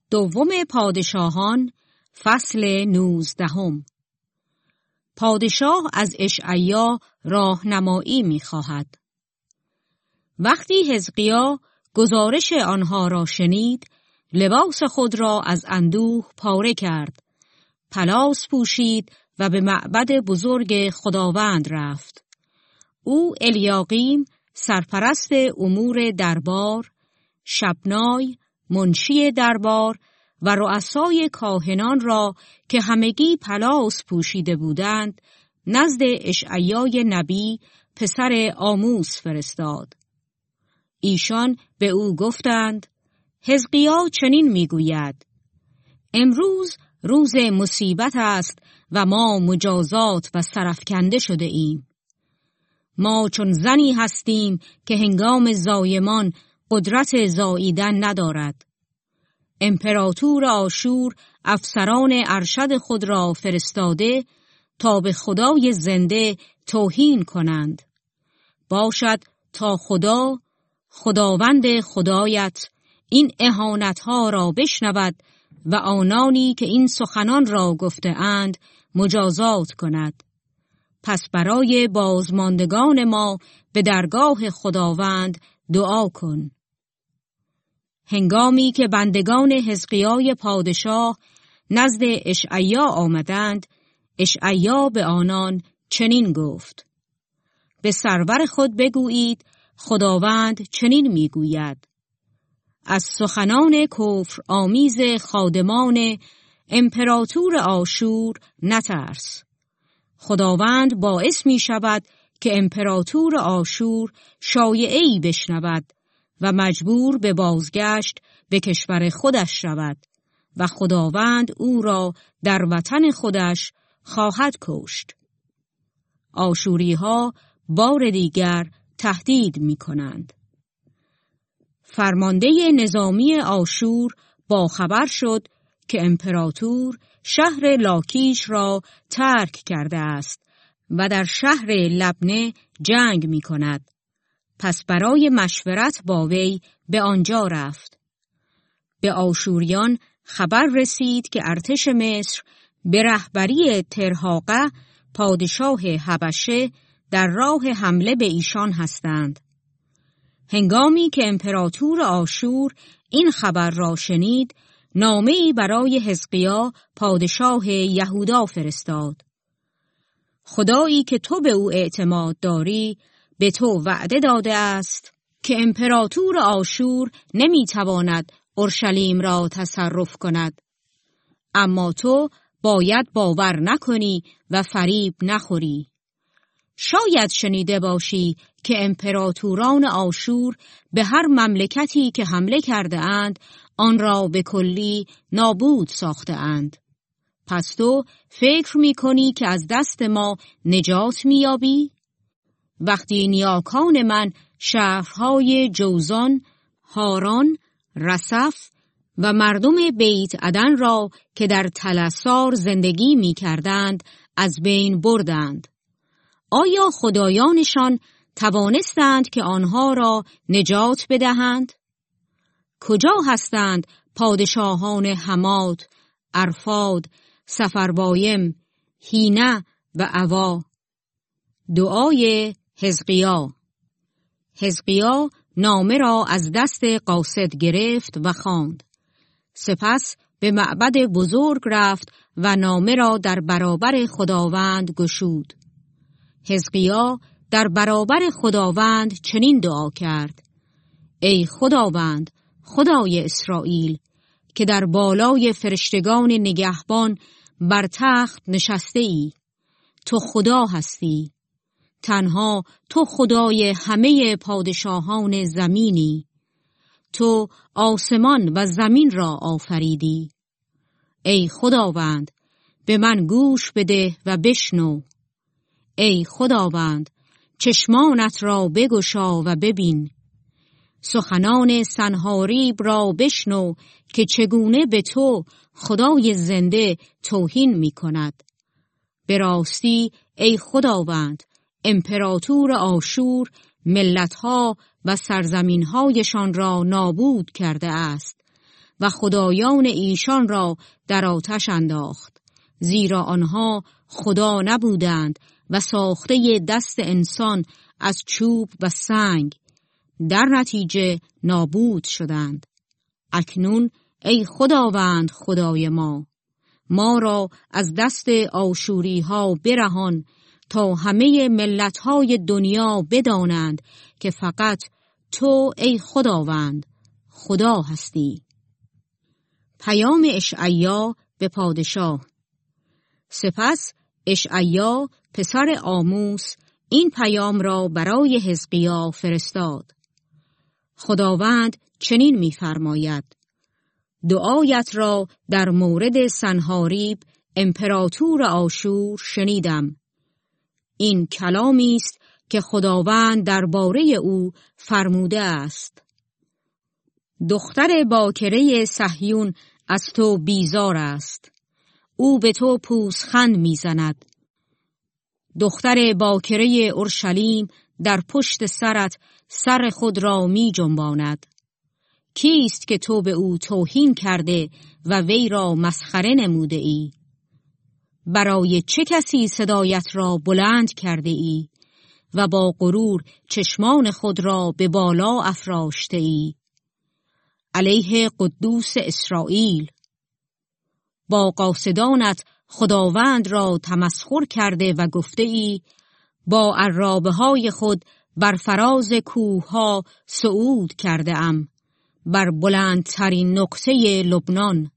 دوم پادشاهان فصل 19. پادشاه از اشعیا راهنمایی می‌خواهد. وقتی حزقیا گزارش آنها را شنید، لباس خود را از اندوه پاره کرد، پلاس پوشید و به معبد بزرگ خداوند رفت. او الیاقیم سرپرست امور دربار، شبنای منشی دربار و رؤسای کاهنان را که همگی پلاس پوشیده بودند نزد اشعیای نبی پسر آموس فرستاد. ایشان به او گفتند: حزقیا چنین میگوید: امروز روز مصیبت است و ما مجازات و سرافکنده شده ایم. ما چون زنی هستیم که هنگام زایمان قدرت زاییدن ندارد. امپراتور آشور افسران ارشد خود را فرستاده تا به خدای زنده توهین کنند. باشد تا خداوند خدایت این اهانتها را بشنود و آنانی که این سخنان را گفته اند مجازات کند. پس برای بازماندگان ما به درگاه خداوند دعا کن. هنگامی که بندگان حزقیای پادشاه نزد اشعیا آمدند، اشعیا به آنان چنین گفت: به سرور خود بگویید خداوند چنین میگوید: از سخنان کفر آمیز خادمان امپراتور آشور نترس. خداوند باعث می شود که امپراتور آشور شایعه‌ای بشنود و مجبور به بازگشت به کشور خودش شود و خداوند او را در وطن خودش خواهد کشت. آشوری‌ها بار دیگر تهدید می کنند. فرمانده نظامی آشور با خبر شد که امپراتور شهر لاکیش را ترک کرده است و در شهر لبنه جنگ می کند. پس برای مشورت با وی به آنجا رفت. به آشوریان خبر رسید که ارتش مصر به رهبری ترهاقه پادشاه حبشه در راه حمله به ایشان هستند. هنگامی که امپراتور آشور این خبر را شنید، نامه‌ای برای حزقیا پادشاه یهودا فرستاد: خدایی که تو به او اعتماد داری به تو وعده داده است که امپراتور آشور نمیتواند اورشلیم را تصرف کند. اما تو باید باور نکنی و فریب نخوری. شاید شنیده باشی که امپراتوران آشور به هر مملکتی که حمله کرده اند آن را به کلی نابود ساخته اند. پس تو فکر می کنی که از دست ما نجات می یابی؟ وقتی نیاکان من شهرهای جوزان، هاران، رسف و مردم بیت عدن را که در طلسار زندگی می کردند از بین بردند، آیا خدایانشان توانستند که آنها را نجات بدهند؟ کجا هستند پادشاهان حمات، ارفاد، سفروایم، هینه و عوا؟ دعای حزقیا. حزقیا نامه را از دست قاصد گرفت و خواند. سپس به معبد بزرگ رفت و نامه را در برابر خداوند گشود. حزقیا در برابر خداوند چنین دعا کرد: ای خداوند، خدای اسرائیل، که در بالای فرشتگان نگهبان بر تخت نشسته ای، تو خدا هستی. تنها تو خدای همه پادشاهان زمینی. تو آسمان و زمین را آفریدی. ای خداوند، به من گوش بده و بشنو. ای خداوند، چشمانت را بگشا و ببین. سخنان سنهاریب را بشنو که چگونه به تو خدای زنده توهین می کند. به راستی ای خداوند، امپراتور آشور ملتها و سرزمینهایشان را نابود کرده است و خدایان ایشان را در آتش انداخت، زیرا آنها خدا نبودند و ساخته دست انسان از چوب و سنگ، در نتیجه نابود شدند. اکنون ای خداوند خدای ما را از دست آشوری ها برهان، تا همه ملت های دنیا بدانند که فقط تو ای خداوند خدا هستی. پیام اشعیا به پادشاه. سپس اشعیا پسر آموس این پیام را برای حزقیا فرستاد. خداوند چنین می‌فرماید: دعایت را در مورد سنحاریب امپراتور آشور شنیدم. این کلامی است که خداوند درباره او فرموده است: دختر باکره صهیون از تو بیزار است، او به تو پوزخند میزند. دختر باکره اورشلیم در پشت سرت سر خود را می جنباند. کیست که تو به او توهین کرده و وی را مسخره نموده ای؟ برای چه کسی صدایت را بلند کرده ای و با غرور چشمان خود را به بالا افراشته ای؟ علیه قدوس اسرائیل. با قاصدانت خداوند را تمسخر کرده و گفته ای: با عرابه های خود بر فراز کوه ها صعود کرده ام، بر بلندترین نقطه لبنان.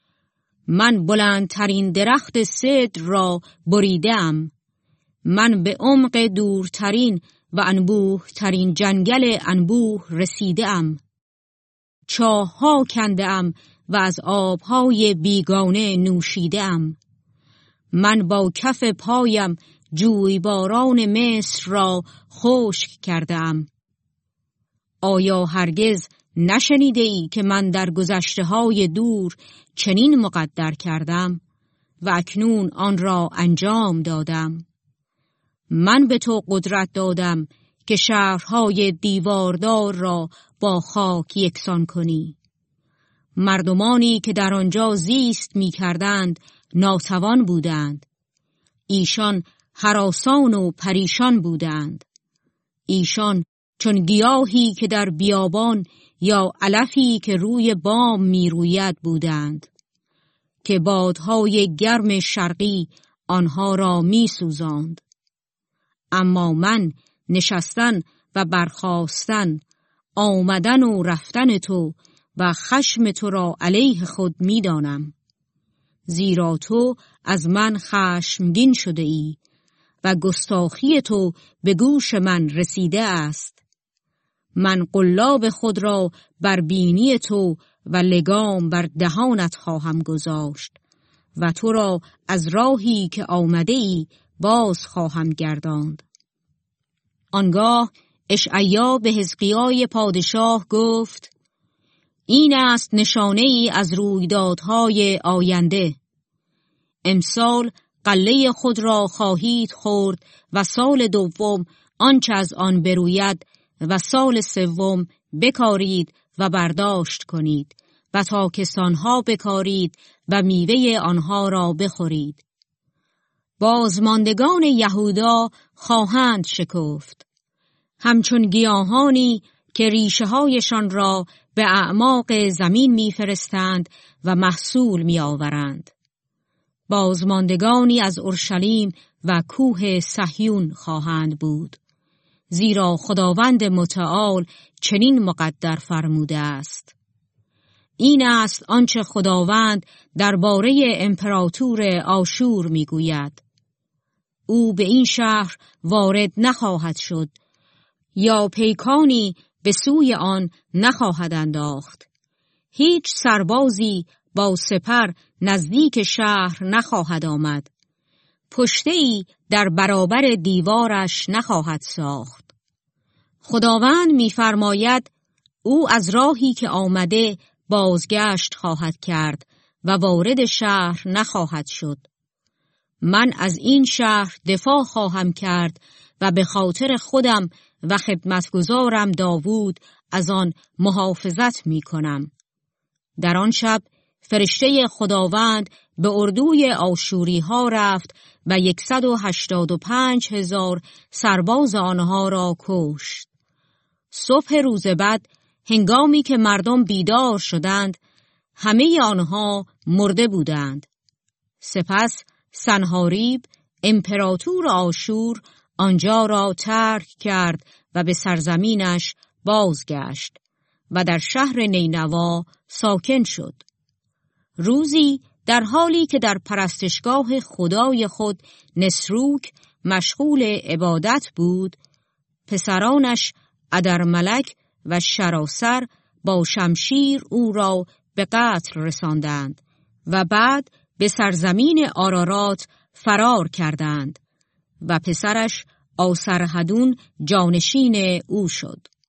من بلندترین درخت سدر را بریده ام، من به عمق دورترین و انبوه ترین جنگل انبوه رسیده ام. چاه ها کنده ام و از آبهای بیگانه نوشیده ام. من با کف پایم جویباران مصر را خشک کرده ام. آیا هرگز نشنیده ای که من در گذشته های دور چنین مقدر کردم و اکنون آن را انجام دادم؟ من به تو قدرت دادم که شهرهای دیواردار را با خاک یکسان کنی. مردمانی که در آنجا زیست می کردند ناتوان بودند. ایشان هراسان و پریشان بودند. ایشان چون گیاهی که در بیابان یا علفی که روی بام می روید بودند، که بادهای گرم شرقی آنها را می سوزاند. اما من نشستن و برخاستن، آمدن و رفتن تو و خشم تو را علیه خود می دانم. زیرا تو از من خشمگین شده ای و گستاخی تو به گوش من رسیده است. من قلاب خود را بر بینی تو و لگام بر دهانت خواهم گذاشت و تو را از راهی که آمده ای باز خواهم گرداند. آنگاه اشعیا به حزقیای پادشاه گفت: این است نشانه ای از رویدادهای آینده. امسال غله خود را خواهید خورد و سال دوم آنچه از آن بروید و سال سوم بکارید و برداشت کنید و تاکستانها بکارید و میوه آنها را بخورید. بازماندگان یهودا خواهند شکفت، همچون گیاهانی که ریشه هایشان را به اعماق زمین میفرستند و محصول میآورند. بازماندگانی از اورشلیم و کوه صهیون خواهند بود، زیرا خداوند متعال چنین مقدر فرموده است: این است آنچه خداوند درباره امپراتور آشور میگوید: او به این شهر وارد نخواهد شد، یا پیکانی به سوی آن نخواهد انداخت. هیچ سربازی با سپر نزدیک شهر نخواهد آمد. پشته‌ای در برابر دیوارش نخواهد ساخت. خداوند می‌فرماید: او از راهی که آمده بازگشت خواهد کرد و وارد شهر نخواهد شد. من از این شهر دفاع خواهم کرد و به خاطر خودم و خدمتگزارم داوود از آن محافظت می کنم. در آن شب فرشته خداوند به اردوی آشوری ها رفت و 185,000 سرباز آنها را کشت. صبح روز بعد هنگامی که مردم بیدار شدند، همه آنها مرده بودند. سپس سنهاریب امپراتور آشور آنجا را ترک کرد و به سرزمینش بازگشت و در شهر نینوا ساکن شد. روزی در حالی که در پرستشگاه خدای خود نسروک مشغول عبادت بود، پسرانش ادرملک و شراسر با شمشیر او را به قتل رساندند و بعد به سرزمین آرارات فرار کردند و پسرش آسرهدون جانشین او شد.